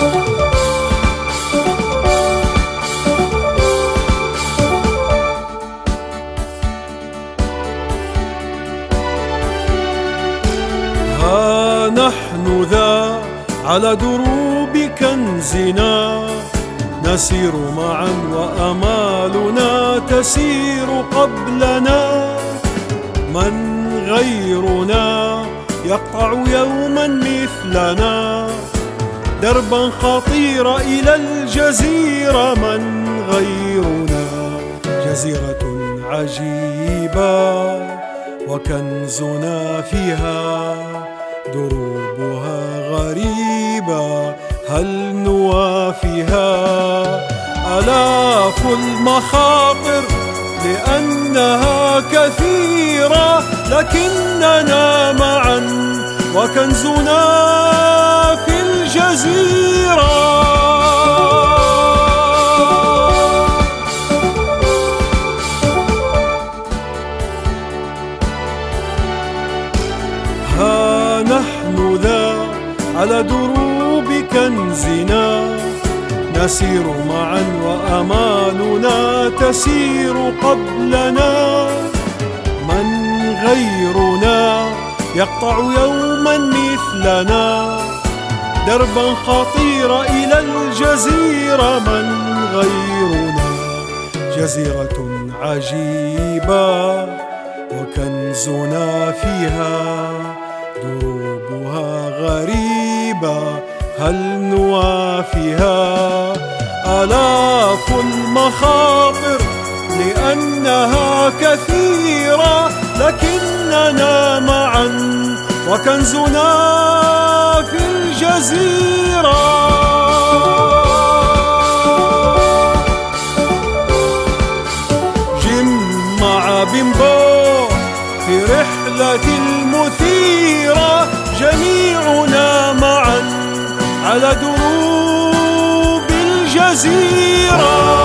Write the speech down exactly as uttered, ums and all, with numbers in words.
ها نحن ذا على دروب كنزنا، نسير معا وأمالنا تسير قبلنا. من غيرنا يقطع يوما مثلنا دربا خطير إلى الجزيرة. من غيرنا جزيرة عجيبة وكنزنا فيها دروبها غريبة، هل نوافيها؟ آلاف المخاطر لأنها كثيرة، لكننا معا وكنزنا في الجزيرة. ها نحن ذا على دروب كنزنا، نسير معا وأمالنا تسير قبلنا. من غيرنا يقطع يوما مثلنا دربا خطير إلى الجزيرة. من غيرنا جزيرة عجيبة وكنزنا فيها دروبها غريبة، هل نوافيها؟ آلاف المخاطر لأنها كثيرة، لكننا معا وكنزنا في الجزيرة. جم مع بيمبو في رحلة المثيرة، جميعنا معا على دروب الجزيرة.